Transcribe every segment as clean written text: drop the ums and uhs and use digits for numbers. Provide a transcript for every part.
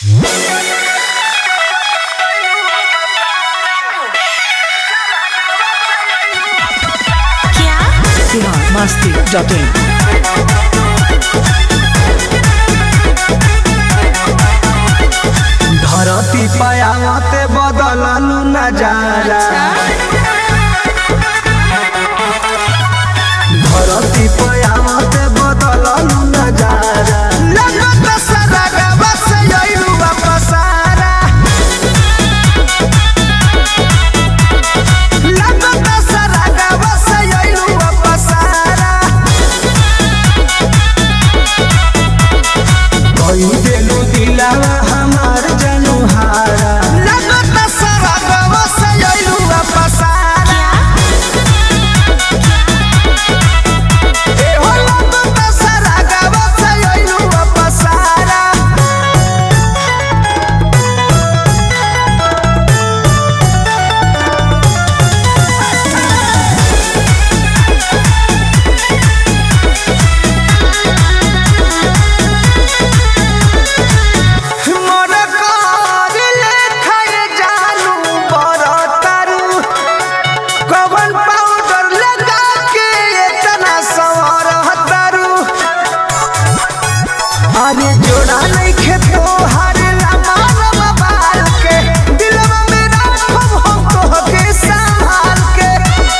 masti.in धरती पयावते बदललू नजारा धरती पयावते बदललू नजारा लगत सरगवा से यइलू वापसारा लगत सरगवा से यइलू वापसारा कोई देलू दिलावा हमार जनुहारा लगत सरगवा से यइलू वापसारा ए हो लगत सरगवा से यइलू वापसारा मोर कर लेखाए जानू बरतारू कवन पाउडर लगा के इतना संवरतारू अरे जोड़ा नइखे तोहार लमार बाल के दिलवा में राखब हम तोहके संभाल के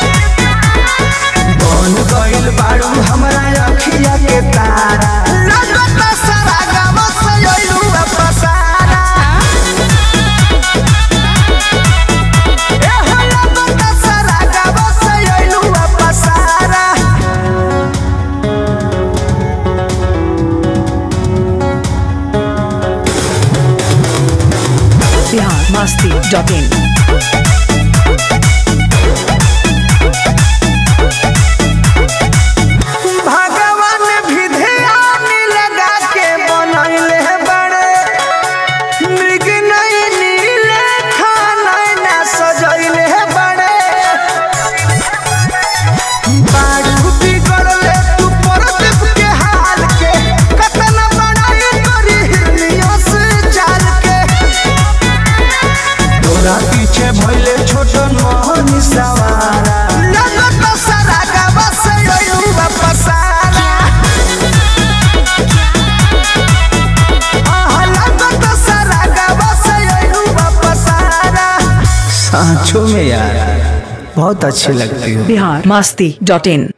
बन गइल बारू हमरा अखिया के तारा लगत सरगवा से यइलू वापसारा ए हो लगत सरगवा से यइलू वापसारा masti.in भगवान भी ध्यान लगा के बनैले बड़े मृग नैनी लेखा नैना सजैले बड़े बारू बिगड़ले तू परदीप के हाल के कतना बड़ाई करी हिरनिया से चाल के तोरा पीछे भइले छोटन मोहनी सवारा लगत सरगवा से यइलू वापसारा आहा लगत सरगवा से यइलू वापसारा सांचो में यार बहुत अच्छी लगती हो masti.in